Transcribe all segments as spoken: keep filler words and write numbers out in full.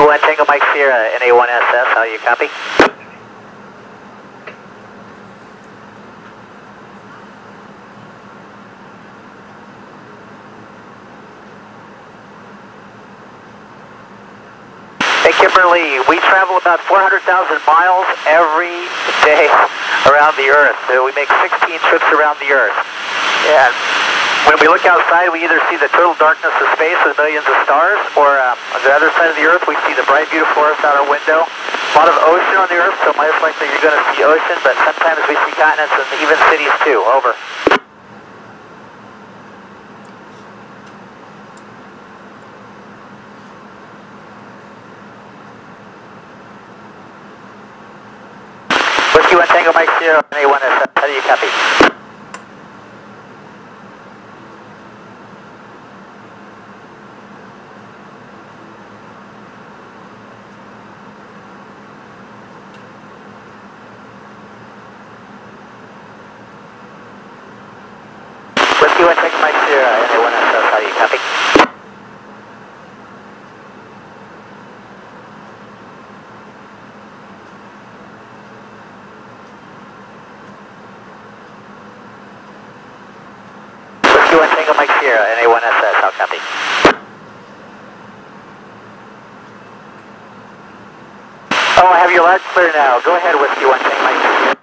Whiskey one Tango Mike Sierra, N A one S S, how you copy? Hey Kimberly, we travel about four hundred thousand miles every day around the Earth. So we make sixteen trips around the Earth. And when we look outside, we either see the total darkness of space with millions of stars, or um, on the other side of the Earth, we see the bright, beautiful Earth out our window. A lot of ocean on the Earth, so most likely you're going to see ocean, but sometimes we see continents and even cities too. Over. Whiskey one Tango Mike Sierra, N A one S S, how do you copy? Whiskey one Tango Mike Sierra, N A one S S, how do you copy? Whiskey one Tango Mike Sierra, N A one S S, how copy? Oh, I have your lights clear now. Go ahead, Whiskey one Tango Mike Sierra.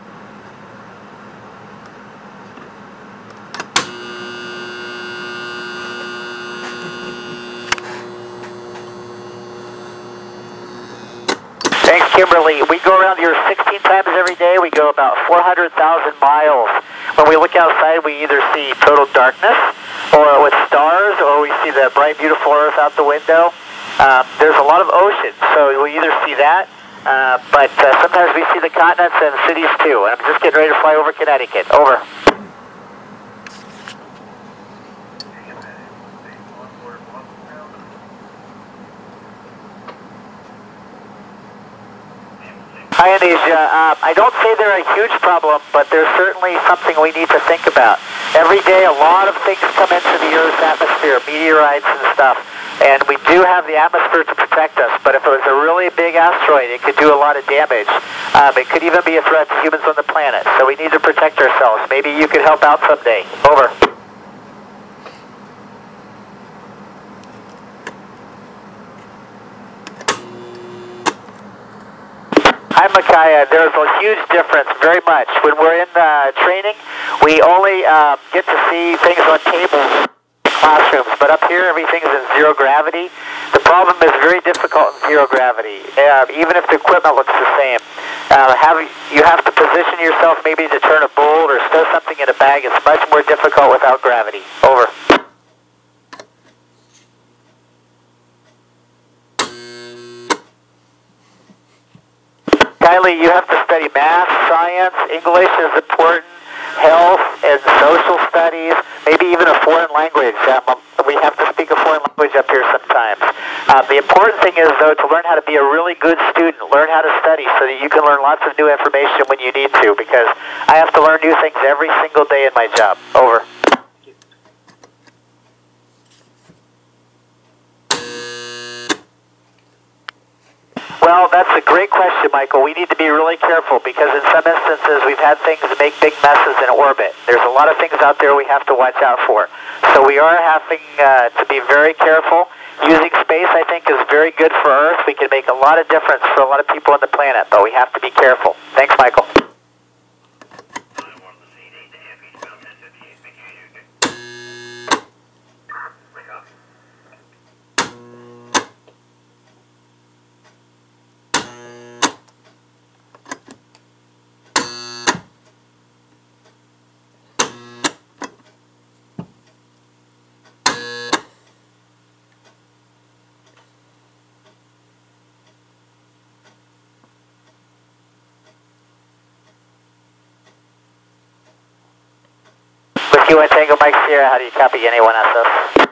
Thanks, Kimberly. We go around the Earth sixteen times every day. We go about four hundred thousand miles. When we look outside, we either see total darkness, or with stars, or we see the bright, beautiful Earth out the window. Um, there's a lot of ocean, so we either see that, uh, but uh, sometimes we see the continents and cities too. And I'm just getting ready to fly over Connecticut. Over. Hi, Anesia. Um, I don't say they're a huge problem, but they're certainly something we need to think about. Every day, a lot of things come into the Earth's atmosphere, meteorites and stuff, and we do have the atmosphere to protect us, but if it was a really big asteroid, it could do a lot of damage. Um, it could even be a threat to humans on the planet, so we need to protect ourselves. Maybe you could help out someday. Over. Hi, Micaiah. There's a huge difference, very much. When we're in uh, training, we only um, get to see things on tables in classrooms, but up here, everything's in zero gravity. The problem is very difficult in zero gravity, uh, even if the equipment looks the same. Uh, have, you have to position yourself maybe to turn a bolt or stow something in a bag. It's much more difficult without gravity. Over. Kylie, you have to study math, science, English is important, health, and social studies, maybe even a foreign language. Um, we have to speak a foreign language up here sometimes. Uh, the important thing is, though, to learn how to be a really good student, learn how to study so that you can learn lots of new information when you need to, because I have to learn new things every single day in my job. Over. Well, that's a great question, Michael. We need to be really careful because in some instances we've had things that make big messes in orbit. There's a lot of things out there we have to watch out for. So we are having uh, to be very careful. Using space, I think, is very good for Earth. We can make a lot of difference for a lot of people on the planet, but we have to be careful. Thanks, Michael. Whiskey one Tango Mike Sierra, how do you copy N A one S S?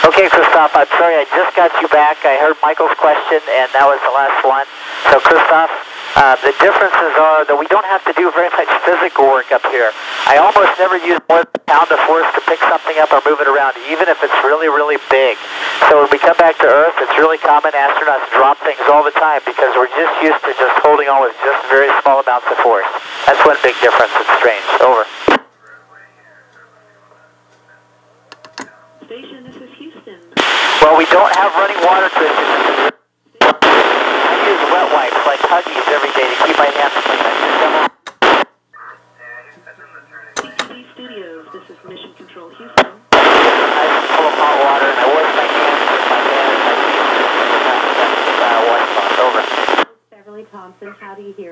Okay, Christoph, I'm sorry, I just got you back. I heard Michael's question, and that was the last one. So, Christoph, uh, the differences are that we don't have to do very much physical work up here. I almost never use more than a pound of force to pick something up or move it around, even if it's really, really big. So when we come back to Earth, it's really common astronauts drop things all the time because we're just used to just holding on with just very small amounts of force. That's one big difference. It's strange. Over. Station, this is Houston. Well, we don't have running water cushions. I use wet wipes like Huggies every day to keep my hands clean. C T V Studios, this is Mission Control Houston. I'm full of hot water, and I wash my hands with my hand and my feet. Uh, washcloth. Over. Beverly Thompson, how do you hear?